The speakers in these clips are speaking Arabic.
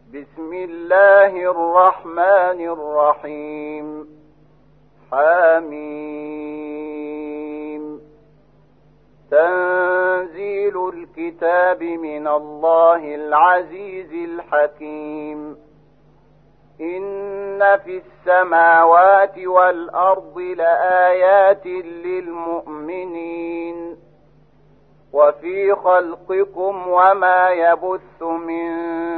بسم الله الرحمن الرحيم. حميم. تنزيل الكتاب من الله العزيز الحكيم. إن في السماوات والأرض لآيات للمؤمنين وفي خلقكم وما يبث من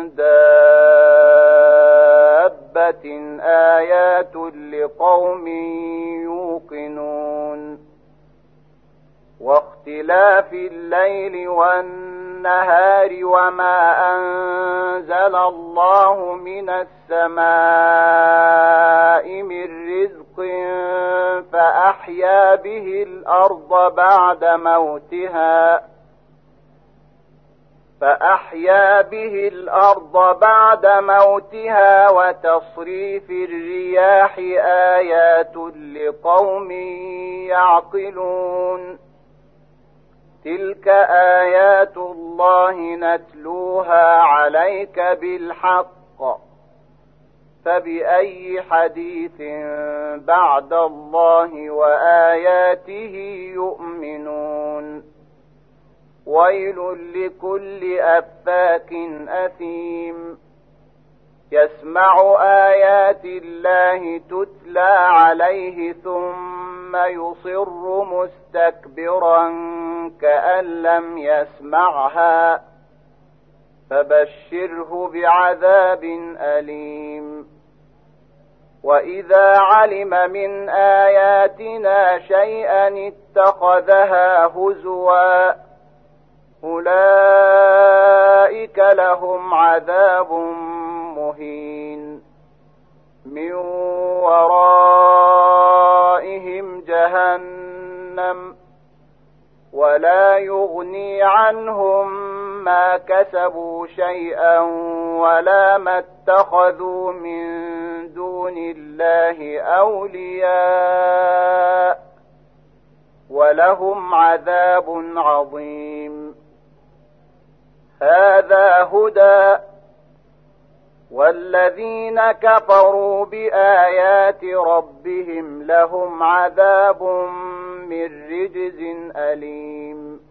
دابة آيات لقوم يوقنون. واختلاف الليل والنهار وما أنزل الله من السماء من رزق فأحيا به الأرض بعد موتها وتصريف الرياح آيات لقوم يعقلون. تلك آيات الله نتلوها عليك بالحق فبأي حديث بعد الله وآياته يؤمنون. ويل لكل أفاك أثيم يسمع آيات الله تتلى عليه ثم يصر مستكبرا كأن لم يسمعها فبشره بعذاب أليم. وإذا علم من آياتنا شيئا اتخذها هزوا أولئك لهم عذاب مهين من ورائهم جهنم ولا يغني عنهم ما كسبوا شيئا ولا ما اتخذوا من دون الله أولياء ولهم عذاب عظيم. هذا هدى والذين كفروا بآيات ربهم لهم عذاب من رجز أليم.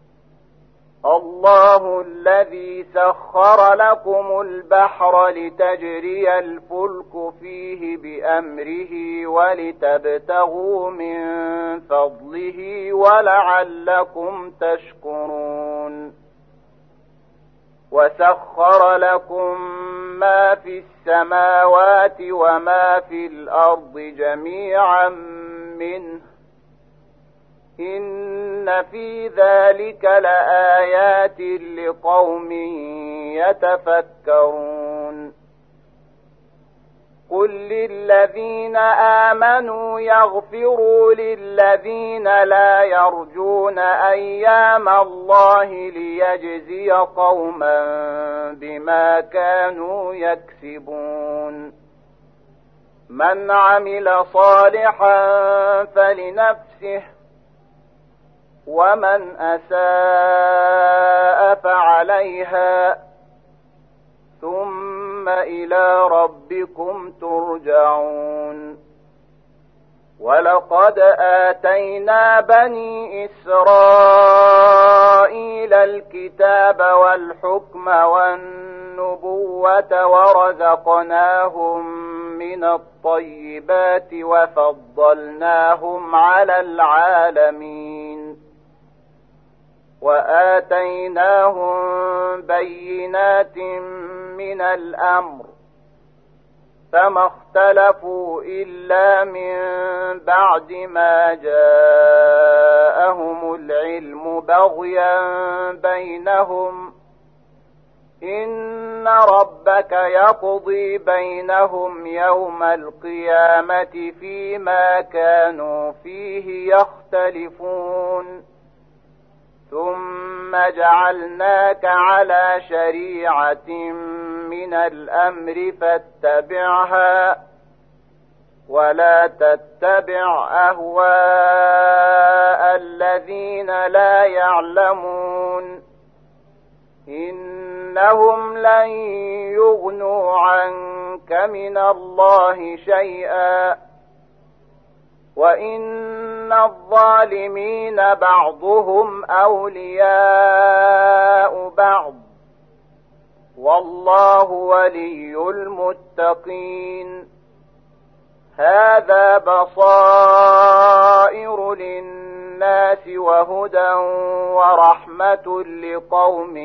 الله الذي سخر لكم البحر لتجري الفلك فيه بأمره ولتبتغوا من فضله ولعلكم تشكرون. وسخر لكم ما في السماوات وما في الأرض جميعا منه إن في ذلك لآيات لقوم يتفكرون. قل للذين آمنوا يغفروا للذين لا يرجون أيام الله ليجزي قوما بما كانوا يكسبون. من عمل صالحا فلنفسه ومن أساء فعليها ثم إلى ربكم ترجعون. ولقد آتينا بني إسرائيل الكتاب والحكم والنبوة ورزقناهم من الطيبات وفضلناهم على العالمين وآتيناهم بينات من الأمر فما اختلفوا إلا من بعد ما جاءهم العلم بغيا بينهم إن ربك يقضي بينهم يوم القيامة فيما كانوا فيه يختلفون. ثم جعلناك على شريعة من الأمر فاتبعها ولا تتبع أهواء الذين لا يعلمون إنهم لن يغنوا عنك من الله شيئا وإن الظالمين بعضهم أولياء بعض والله ولي المتقين هذا بصائر للناس وهدى ورحمة لقوم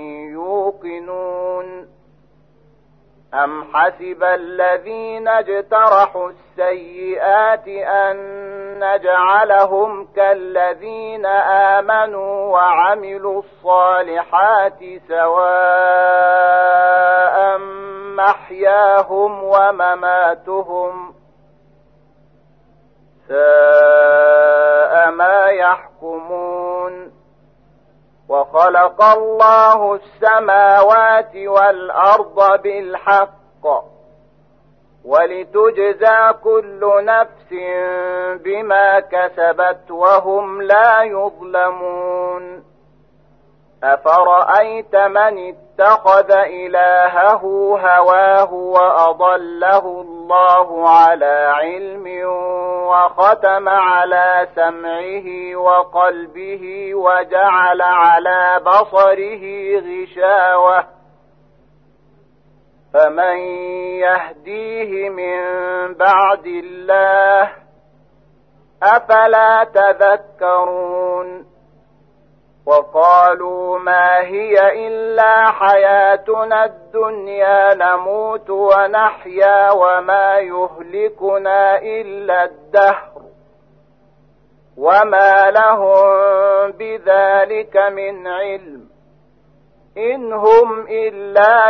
يوقنون أم حسب الذين اجترحوا السيئات أن نجعلهم كالذين آمنوا وعملوا الصالحات سواء محياهم ومماتهم ساء ما يحكمون وخلق الله السماوات والأرض بالحق ولتجزى كل نفس بما كسبت وهم لا يظلمون أفرأيت من اتخذ إلهه هواه وأضله الله على علم وختم على سمعه وقلبه وجعل على بصره غشاوة فمن يهديه من بعد الله أفلا تذكرون وقالوا ما هي إلا حياتنا الدنيا نموت ونحيا وما يهلكنا إلا الدهر وما لهم بذلك من علم إن هم إلا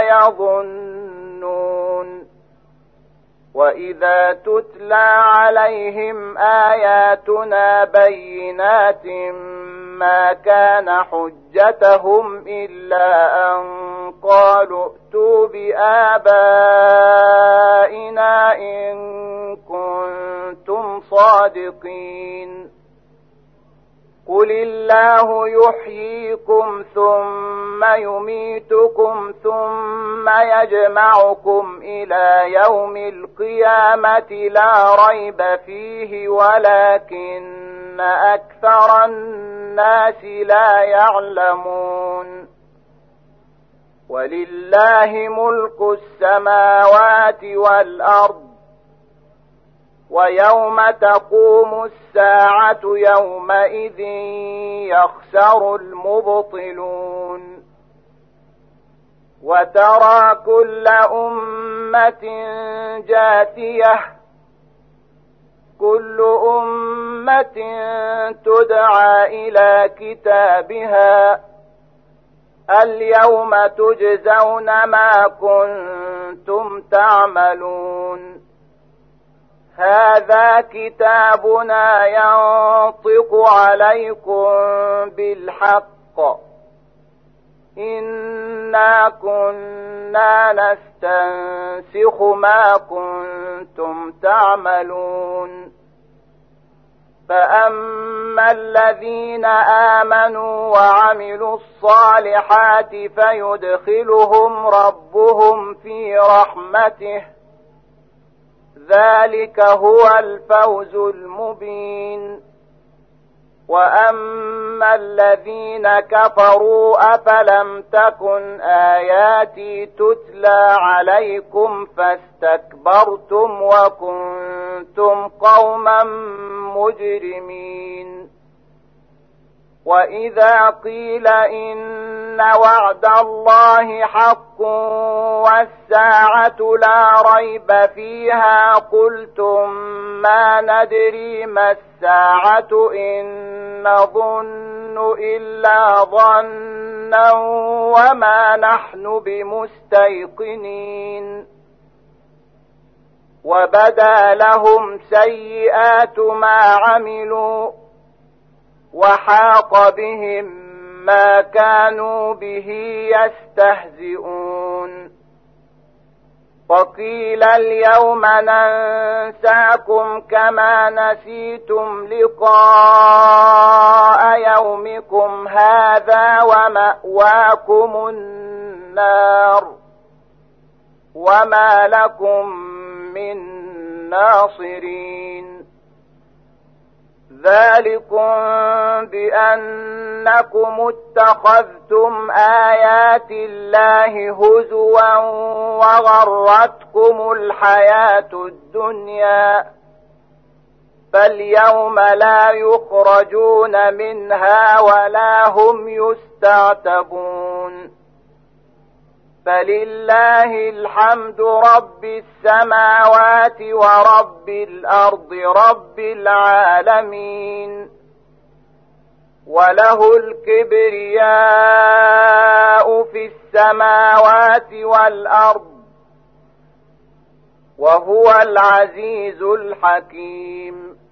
يظنون وإذا تتلى عليهم آياتنا بينات ما كان حجتهم إلا أن قالوا ائتوا بآبائنا إن كنتم صادقين قل الله يحييكم ثم يميتكم ثم يجمعكم إلى يوم القيامة لا ريب فيه ولكن أكثر الناس لا يعلمون ولله ملك السماوات والأرض ويوم تقوم الساعة يومئذ يخسر المبطلون وترى كل أمة جاثية كل أمة تدعى إلى كتابها اليوم تجزون ما كنتم تعملون هذا كتابنا ينطق عليكم بالحق إنا كنا نستنسخ ما كنتم تعملون فأما الذين آمنوا وعملوا الصالحات فيدخلهم ربهم في رحمته ذلك هو الفوز المبين وأما الذين كفروا أفلم تكن آياتي تتلى عليكم فاستكبرتم وكنتم قوما مجرمين وإذا قيل إن وعد الله حق والساعة لا ريب فيها قلتم ما ندري ما الساعة إن نظن إلا ظنا وما نحن بمستيقنين وبدا لهم سيئات ما عملوا وحاق بهم ما كانوا به يستهزئون وقيل اليوم ننساكم كما نسيتم لقاء يومكم هذا ومأواكم النار وما لكم من ناصرين. ذلكم بأنكم اتخذتم آيات الله هزوا وغرتكم الحياة الدنيا، فاليوم لا يخرجون منها ولا هم يستعتبون. فلله الحمد رب السماوات ورب الأرض رب العالمين، وله الكبرياء في السماوات والأرض، وهو العزيز الحكيم.